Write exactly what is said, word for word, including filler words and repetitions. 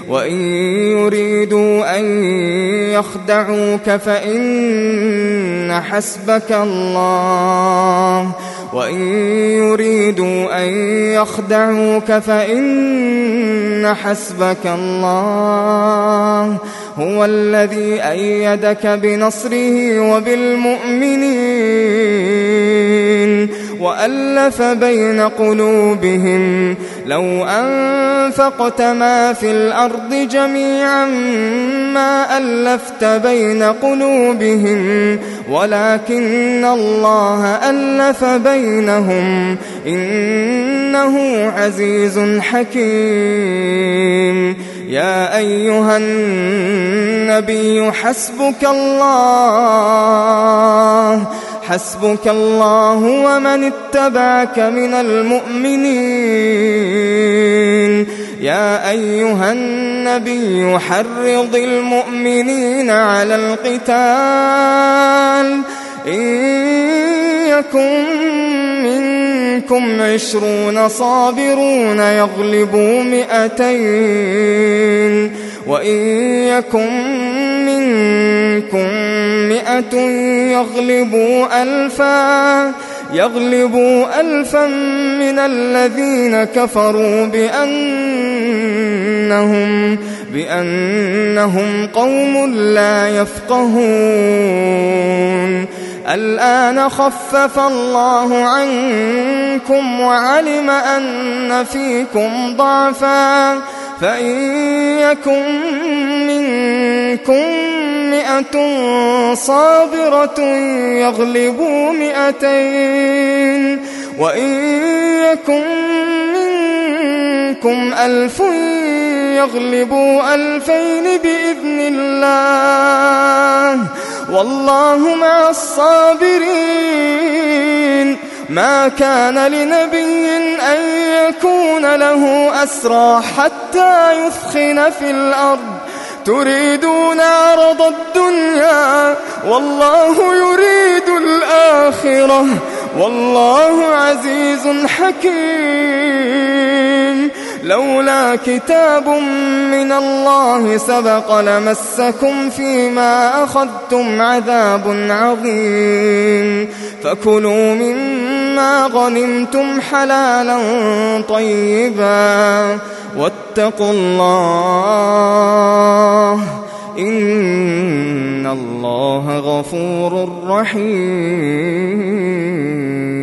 وإن يريدوا أن يخدعوك فإن حسبك الله وإن يريدوا أن يخدعوك فإن حسبك الله هو الذي أيدك بنصره وبالمؤمنين وألف بين قلوبهم لو أنفقت ما في الأرض جميعا ما ألفت بين قلوبهم ولكن الله ألف بينهم إنه عزيز حكيم. يا أيها النبي حسبك الله حسبك الله ومن اتبعك من المؤمنين. يا أيها النبي حرض المؤمنين على القتال إن يكن منكم عشرون صابرون يغلبوا مئتين وإن يكن منكم مئة يغلبوا ألفا يغلبوا ألفا من الذين كفروا بأنهم بأنهم قوم لا يفقهون. الآن خفف الله عنكم وعلم أن فيكم ضعفا فإن يكن منكم مئة صابرة يغلبوا مئتين وإن يكن منكم ألف يغلبوا ألفين بإذن الله والله مع الصابرين. ما كان لنبي أن يكون له أسرى حتى يثخن في الأرض تريدون عرض الدنيا والله يريد الآخرة والله عزيز حكيم. لولا كتاب من الله سبق لمسكم فيما أخذتم عذاب عظيم. فكلوا مما غنمتم حلالا طيبا واتقوا الله إن الله غفور رحيم.